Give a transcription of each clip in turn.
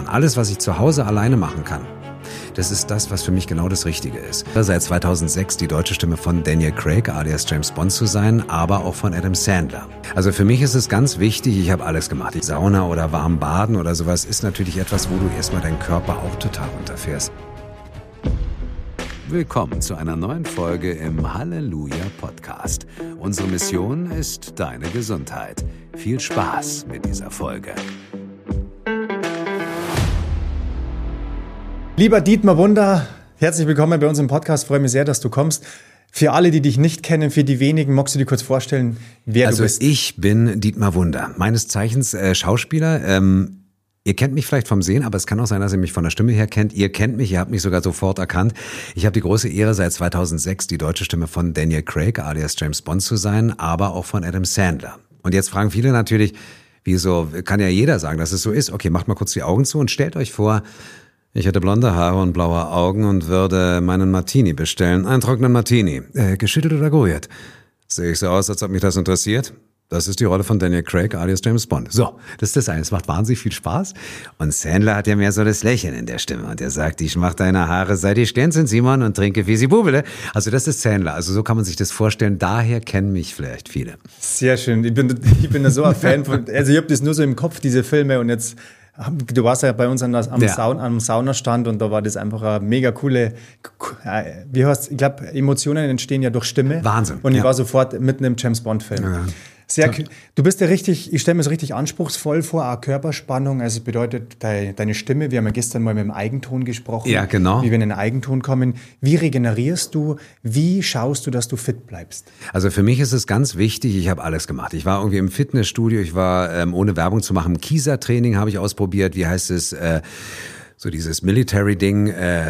Alles, was ich zu Hause alleine machen kann. Das ist das, was für mich genau das Richtige ist. Seit 2006 die deutsche Stimme von Daniel Craig alias James Bond zu sein, aber auch von Adam Sandler. Also für mich ist es ganz wichtig, ich habe alles gemacht. Die Sauna oder warm baden oder sowas ist natürlich etwas, wo du erstmal deinen Körper auch total runterfährst. Willkommen zu einer neuen Folge im Halleluja Podcast. Unsere Mission ist deine Gesundheit. Viel Spaß mit dieser Folge. Lieber Dietmar Wunder, herzlich willkommen bei uns im Podcast. Ich freue mich sehr, dass du kommst. Für alle, die dich nicht kennen, für die wenigen, magst du dir kurz vorstellen, wer du bist? Also ich bin Dietmar Wunder, meines Zeichens Schauspieler. Ihr kennt mich vielleicht vom Sehen, aber es kann auch sein, dass ihr mich von der Stimme her kennt. Ihr kennt mich, ihr habt mich sogar sofort erkannt. Ich habe die große Ehre, seit 2006 die deutsche Stimme von Daniel Craig alias James Bond zu sein, aber auch von Adam Sandler. Und jetzt fragen viele natürlich, wieso kann ja jeder sagen, dass es so ist. Okay, macht mal kurz die Augen zu und stellt euch vor, ich hätte blonde Haare und blaue Augen und würde meinen Martini bestellen. Einen trockenen Martini. Geschüttelt oder gerührt? Sehe ich so aus, als ob mich das interessiert? Das ist die Rolle von Daniel Craig alias James Bond. So, das ist das eine. Es macht wahnsinnig viel Spaß. Und Sandler hat ja mehr so das Lächeln in der Stimme. Und er sagt, ich mach deine Haare, seit ich glänzend, Simon, und trinke Fisi Bubele. Also das ist Sandler. Also so kann man sich das vorstellen. Daher kennen mich vielleicht viele. Sehr schön. Ich bin da so ein Fan von, also ich habe das nur so im Kopf, diese Filme, und jetzt, du warst ja bei uns am Saunastand und da war das einfach eine mega coole, ich glaube, Emotionen entstehen ja durch Stimme. Wahnsinn. Und ich war sofort mitten im James Bond-Film. Ja. Du bist ja richtig, ich stelle mir so richtig anspruchsvoll vor, auch Körperspannung, also bedeutet deine Stimme, wir haben ja gestern mal mit dem Eigenton gesprochen, ja, genau. Wie wir in den Eigenton kommen. Wie regenerierst du, wie schaust du, dass du fit bleibst? Also für mich ist es ganz wichtig, ich habe alles gemacht. Ich war irgendwie im Fitnessstudio, ich war, ohne Werbung zu machen, Kieser-Training habe ich ausprobiert, wie heißt es, so dieses Military-Ding,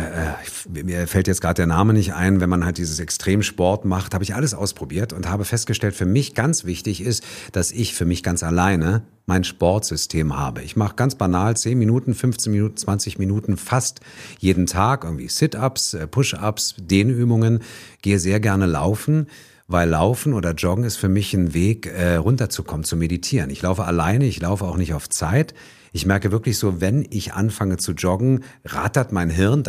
mir fällt jetzt gerade der Name nicht ein, wenn man halt dieses Extremsport macht, habe ich alles ausprobiert und habe festgestellt, für mich ganz wichtig ist, dass ich für mich ganz alleine mein Sportsystem habe. Ich mache ganz banal 10 Minuten, 15 Minuten, 20 Minuten fast jeden Tag, irgendwie Sit-Ups, Push-Ups, Dehnübungen, gehe sehr gerne laufen. Weil Laufen oder Joggen ist für mich ein Weg, runterzukommen, zu meditieren. Ich laufe alleine, ich laufe auch nicht auf Zeit. Ich merke wirklich so, wenn ich anfange zu joggen, rattert mein Hirn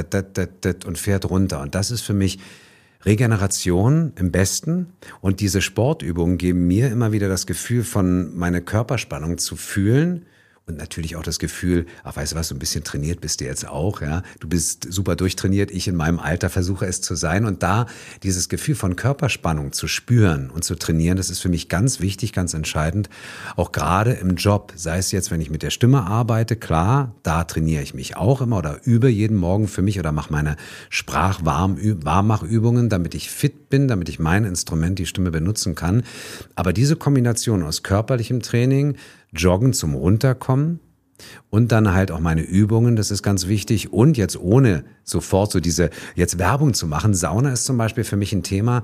und fährt runter. Und das ist für mich Regeneration im Besten. Und diese Sportübungen geben mir immer wieder das Gefühl, von meine Körperspannung zu fühlen. Und natürlich auch das Gefühl, weißt du was, so ein bisschen trainiert bist du jetzt auch, ja. Du bist super durchtrainiert, ich in meinem Alter versuche es zu sein. Und da dieses Gefühl von Körperspannung zu spüren und zu trainieren, das ist für mich ganz wichtig, ganz entscheidend. Auch gerade im Job, sei es jetzt, wenn ich mit der Stimme arbeite, klar, da trainiere ich mich auch immer oder übe jeden Morgen für mich oder mache meine Warmmachübungen, damit ich fit bin, damit ich mein Instrument, die Stimme, benutzen kann. Aber diese Kombination aus körperlichem Training, Joggen zum Runterkommen und dann halt auch meine Übungen, das ist ganz wichtig. Und jetzt ohne sofort so jetzt Werbung zu machen, Sauna ist zum Beispiel für mich ein Thema,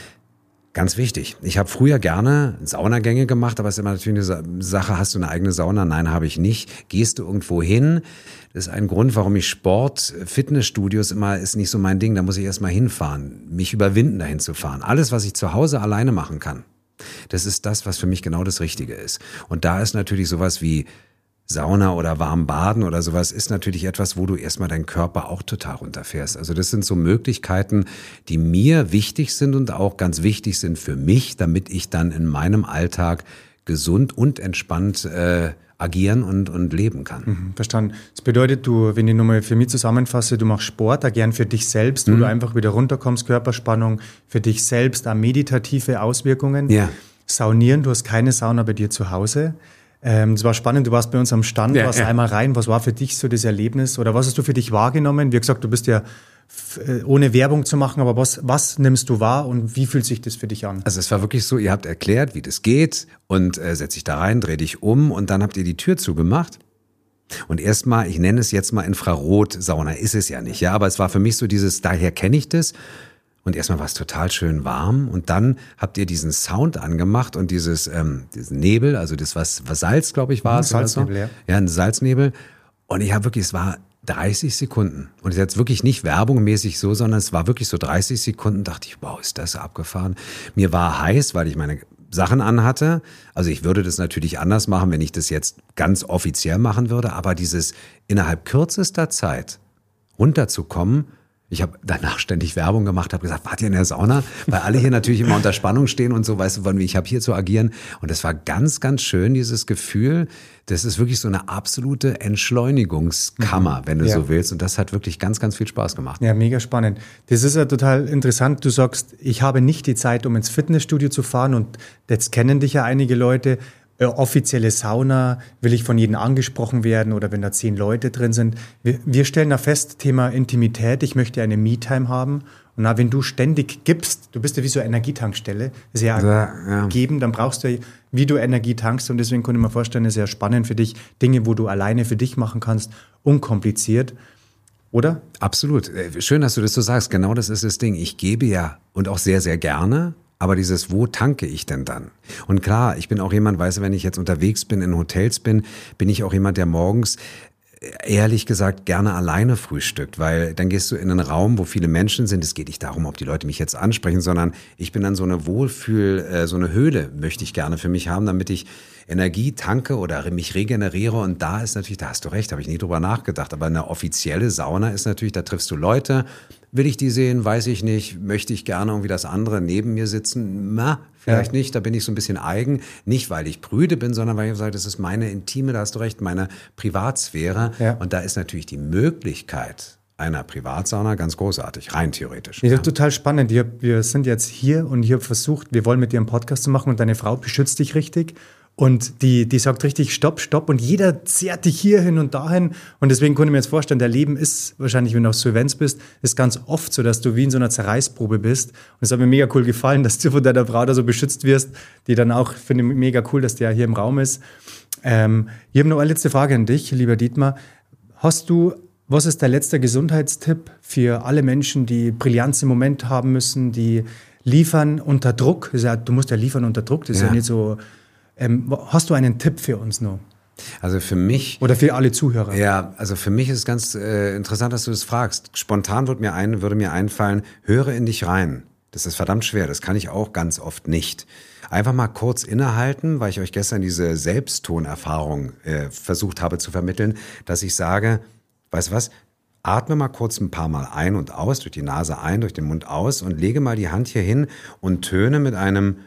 ganz wichtig. Ich habe früher gerne Saunagänge gemacht, aber es ist immer natürlich eine Sache, hast du eine eigene Sauna? Nein, habe ich nicht. Gehst du irgendwo hin? Das ist ein Grund, warum ich Fitnessstudios ist nicht so mein Ding, da muss ich erst mal hinfahren, mich überwinden, dahin zu fahren. Alles, was ich zu Hause alleine machen kann, das ist das, was für mich genau das Richtige ist. Und da ist natürlich sowas wie Sauna oder warm baden oder sowas ist natürlich etwas, wo du erstmal deinen Körper auch total runterfährst. Also das sind so Möglichkeiten, die mir wichtig sind und auch ganz wichtig sind für mich, damit ich dann in meinem Alltag gesund und entspannt agieren und leben kann. Verstanden. Das bedeutet, wenn ich nochmal für mich zusammenfasse, du machst Sport, auch gern für dich selbst, wo du einfach wieder runterkommst, Körperspannung, für dich selbst, auch meditative Auswirkungen. Ja. Saunieren, du hast keine Sauna bei dir zu Hause. Das war spannend, du warst bei uns am Stand, warst einmal rein. Was war für dich so das Erlebnis oder was hast du für dich wahrgenommen? Wie gesagt, du bist ja ohne Werbung zu machen, aber was nimmst du wahr und wie fühlt sich das für dich an? Also es war wirklich so, ihr habt erklärt, wie das geht und setz dich da rein, dreh dich um und dann habt ihr die Tür zugemacht. Und erstmal, ich nenne es jetzt mal Infrarot-Sauna, ist es ja nicht, ja, aber es war für mich so daher kenne ich das. Und erstmal war es total schön warm und dann habt ihr diesen Sound angemacht und diesen Nebel, also das was Salz, glaube ich, war es. Salznebel, ja. Ja, ein Salznebel. Und ich habe wirklich, es war 30 Sekunden. Und es ist jetzt wirklich nicht werbungmäßig so, sondern es war wirklich so 30 Sekunden, dachte ich, wow, ist das abgefahren. Mir war heiß, weil ich meine Sachen anhatte. Also ich würde das natürlich anders machen, wenn ich das jetzt ganz offiziell machen würde, aber dieses innerhalb kürzester Zeit runterzukommen. Ich habe danach ständig Werbung gemacht, habe gesagt, wart ihr in der Sauna? Weil alle hier natürlich immer unter Spannung stehen und so, weißt du, ich habe hier zu agieren. Und das war ganz, ganz schön, dieses Gefühl. Das ist wirklich so eine absolute Entschleunigungskammer, wenn du so willst. Und das hat wirklich ganz, ganz viel Spaß gemacht. Ja, mega spannend. Das ist ja total interessant. Du sagst, ich habe nicht die Zeit, um ins Fitnessstudio zu fahren. Und jetzt kennen dich ja einige Leute. Offizielle Sauna, will ich von jedem angesprochen werden oder wenn da 10 Leute drin sind. Wir stellen da fest, Thema Intimität, ich möchte eine Me-Time haben. Und na, wenn du ständig gibst, du bist ja wie so eine Energietankstelle, das ist ja geben, dann brauchst du, wie du Energie tankst. Und deswegen konnte ich mir vorstellen, das ist ja spannend für dich, Dinge, wo du alleine für dich machen kannst, unkompliziert. Oder? Absolut. Schön, dass du das so sagst. Genau das ist das Ding. Ich gebe ja und auch sehr, sehr gerne. Aber dieses, wo tanke ich denn dann? Und klar, ich bin auch jemand, weißt du, wenn ich jetzt unterwegs bin, in Hotels bin ich auch jemand, der morgens, ehrlich gesagt, gerne alleine frühstückt, weil dann gehst du in einen Raum, wo viele Menschen sind. Es geht nicht darum, ob die Leute mich jetzt ansprechen, sondern ich bin dann so eine so eine Höhle möchte ich gerne für mich haben, damit ich Energie tanke oder mich regeneriere. Und da ist natürlich, da hast du recht, habe ich nie drüber nachgedacht. Aber eine offizielle Sauna ist natürlich, da triffst du Leute. Will ich die sehen? Weiß ich nicht. Möchte ich gerne irgendwie, dass andere neben mir sitzen? Vielleicht nicht. Da bin ich so ein bisschen eigen. Nicht, weil ich prüde bin, sondern weil ich sage, das ist meine intime, da hast du recht, meine Privatsphäre. Ja. Und da ist natürlich die Möglichkeit einer Privatsauna ganz großartig, rein theoretisch. Ja, total spannend. Wir sind jetzt hier und ich habe versucht, wir wollen mit dir einen Podcast zu machen und deine Frau beschützt dich richtig. Und die sagt richtig Stopp, Stopp und jeder zerrt dich hierhin und dahin. Und deswegen konnte ich mir jetzt vorstellen, dein Leben ist wahrscheinlich, wenn du auf Solvenz bist, ist ganz oft so, dass du wie in so einer Zerreißprobe bist. Und es hat mir mega cool gefallen, dass du von deiner Frau da so beschützt wirst, die dann auch, finde ich mega cool, dass der hier im Raum ist. Ich habe noch eine letzte Frage an dich, lieber Dietmar. Was ist der letzte Gesundheitstipp für alle Menschen, die Brillanz im Moment haben müssen, die liefern unter Druck? Du musst ja liefern unter Druck, das ist ja nicht so... hast du einen Tipp für uns noch? Also für mich... Oder für alle Zuhörer? Ja, also für mich ist es ganz interessant, dass du das fragst. Spontan würde mir einfallen, höre in dich rein. Das ist verdammt schwer, das kann ich auch ganz oft nicht. Einfach mal kurz innehalten, weil ich euch gestern diese Selbsttonerfahrung versucht habe zu vermitteln, dass ich sage, weißt du was, atme mal kurz ein paar Mal ein und aus, durch die Nase ein, durch den Mund aus und lege mal die Hand hier hin und töne mit einem...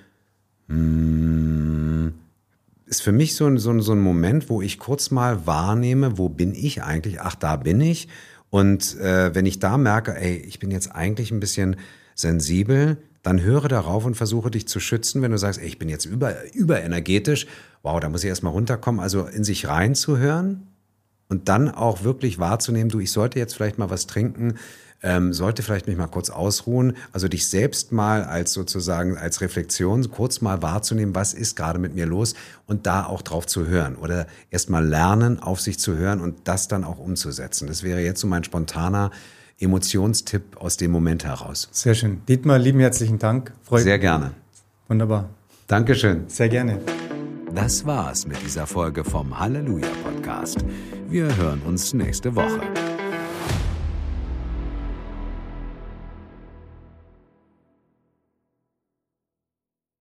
ist für mich so ein Moment, wo ich kurz mal wahrnehme, wo bin ich eigentlich? Ach, da bin ich. Und wenn ich da merke, ey, ich bin jetzt eigentlich ein bisschen sensibel, dann höre darauf und versuche dich zu schützen. Wenn du sagst, ey, ich bin jetzt überenergetisch, wow, da muss ich erst mal runterkommen. Also in sich reinzuhören und dann auch wirklich wahrzunehmen, du, ich sollte jetzt vielleicht mal was trinken, sollte vielleicht mich mal kurz ausruhen, also dich selbst mal als sozusagen als Reflexion kurz mal wahrzunehmen, was ist gerade mit mir los und da auch drauf zu hören oder erst mal lernen, auf sich zu hören und das dann auch umzusetzen. Das wäre jetzt so mein spontaner Emotionstipp aus dem Moment heraus. Sehr schön. Dietmar, lieben herzlichen Dank. Sehr gerne. Wunderbar. Dankeschön. Sehr gerne. Das war's mit dieser Folge vom Halleluja Podcast. Wir hören uns nächste Woche.